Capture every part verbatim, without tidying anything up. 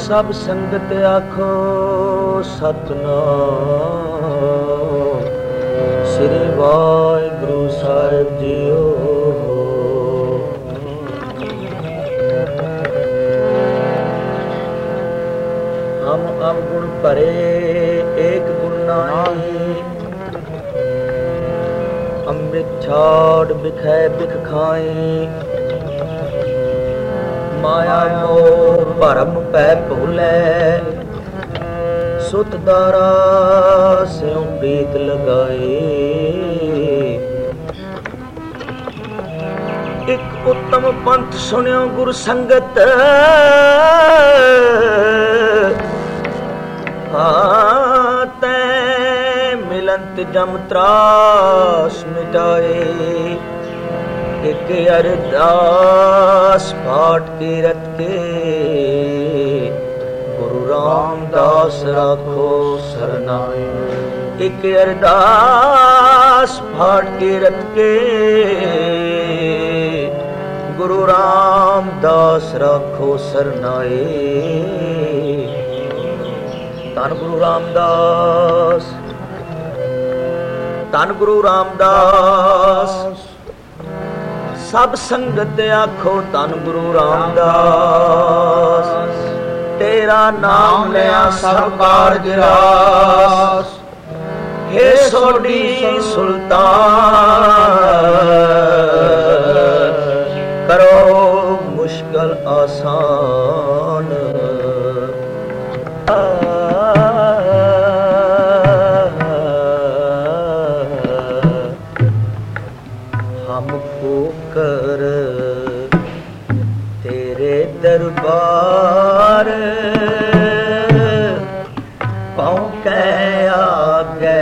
सब संगत आखो सतनाम श्री वाहिगुरु साहिब जीओ। हम अवगुण भरे एक गुण नाई, अमृत छाड़ बिखै बिख खाई। माया मोह भरम पै भूलै, सुत दारा स्यों प्रीत लगाए। एक उत्तम पंथ सुनियो गुरु संगत, तै मिलंत जम त्रास मिटाए। एक अरदास पाठ कीरत के, गुरु रामदास राखो सरनाए। एक अरदास पाठ कीरत के, गुरु रामदास राखो सरनाए। धन गुरु रामदास, धन गुरु रामदास। सब संगत आखो धन गुरु रामदास। तेरा नाम लिया सब कारज रास, हे सोडी सुल्तान। करो मुश्किल आसान, कर तेरे दरबार। पाँव के आगे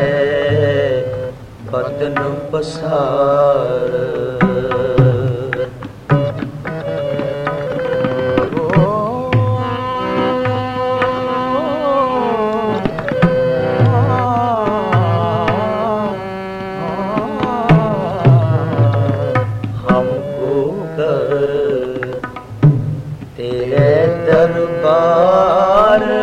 बदन पसार। दरबार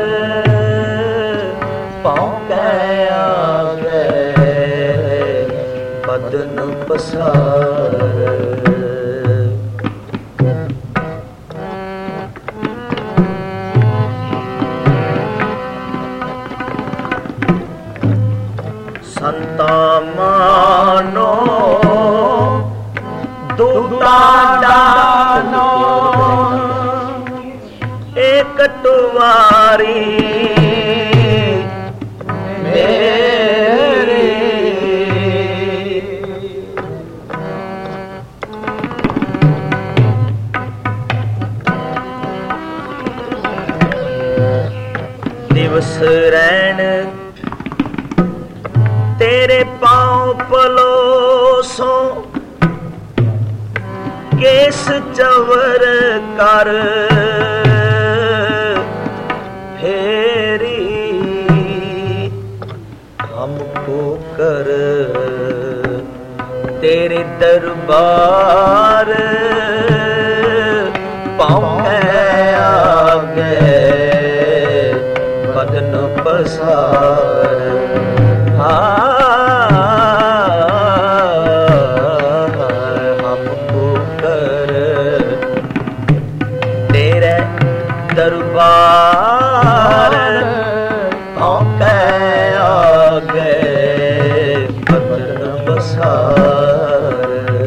पाँव के आगे बदन पसार। संता मानो दूता दानो, एक तुवारी मेरी। दिवस रैन तेरे पाँव पलोसो, केस चवर कर फेरी। हमको कर तेरे दरबार, पाँव के आगे बदन पसार। हमको कर तेरे दरबार, पाँव के आगे बदन पसार।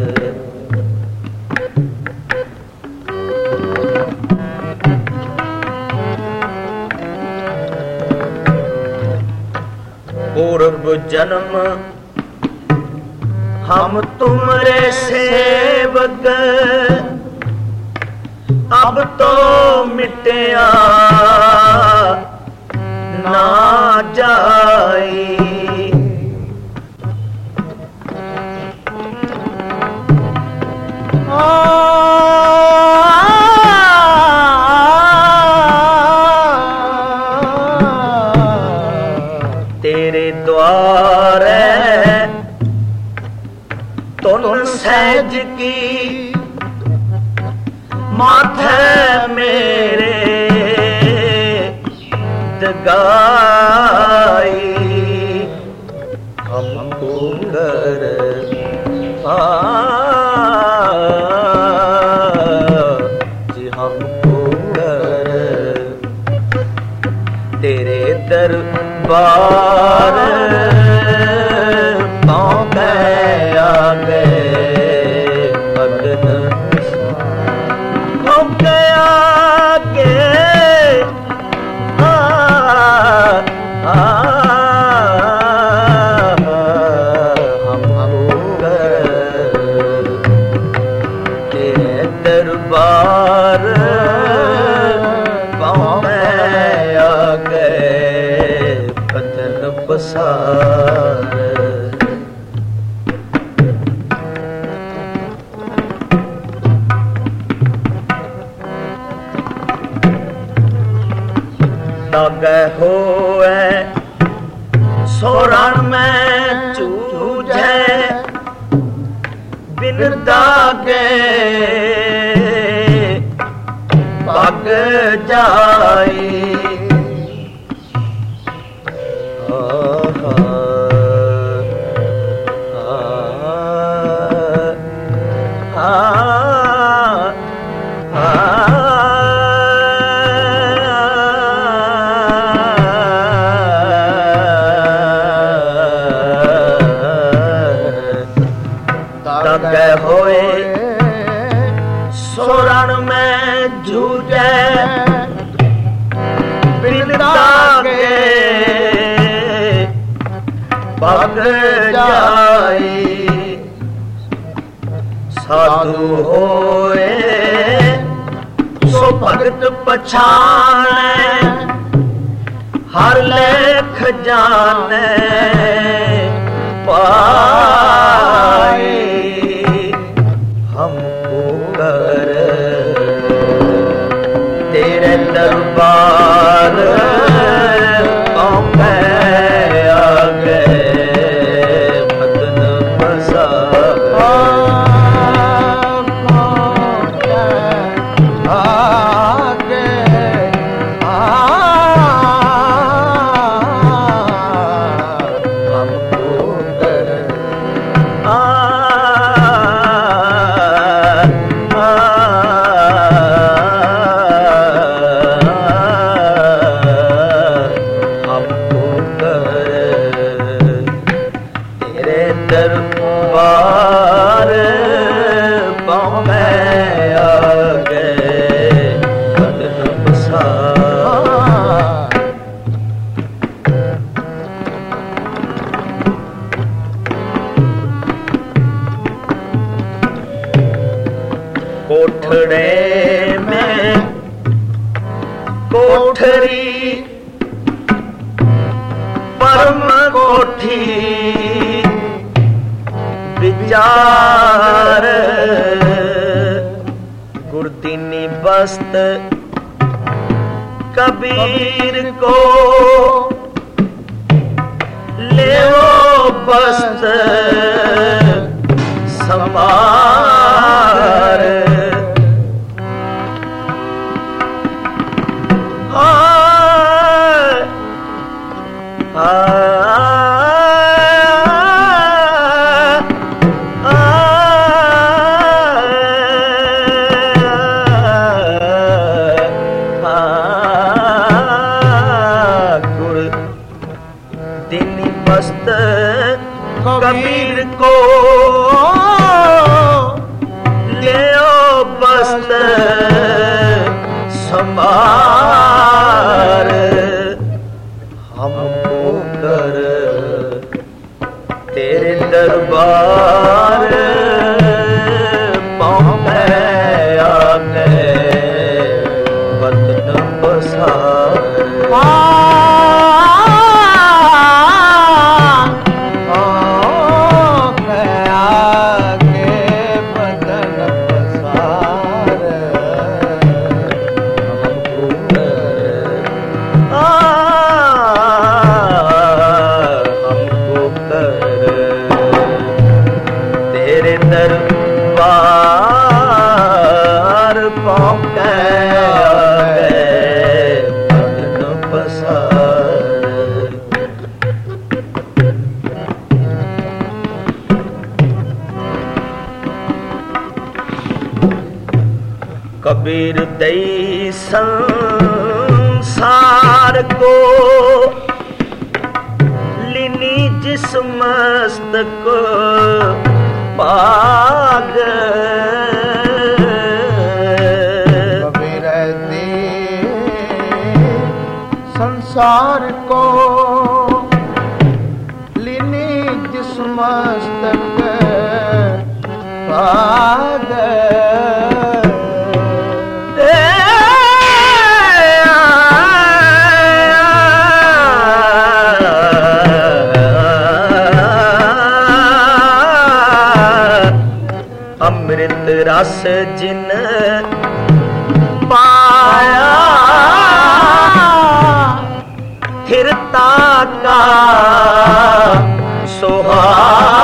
पूर्व जन्म हम तुमरे सेवक, अब तो मिटया ना जाई। तेरे द्वारे तुम सहज की माथे मेरे गाई हमको कर आ जी हमको कर तेरे दरबार पाँव में आ गए मगन पाँव में आगे आ आ हम तेरे दरबार पाँव में आ गए बदन बसार दागे होए सोरण में चूझे बिन दागे पग जाई दागे होए सोरण में जूझे बिन दागे पग जाई साधु होए सो भगत पछाने हर लेख जाने पाए हमको कर तेरे दरबार पाँव में आ गए मदन बसार दरबार पाँव में आ गए बदन बसार कोठड़े में कोठरी परम कोठी विचार गुरदीनी बस्त कबीर को ले वो बस्त संभार हाँ हाँ कबीर को ले बस्त संभार हमको कर तेरे दरबार पाँव में आ गए बदन बसार संसार को लीनी जिस मस्तक पाग कबीर दे संसार को लीनी जिस मस्तक पाग अमृत रस जिन पाया स्थिरता का सुहाग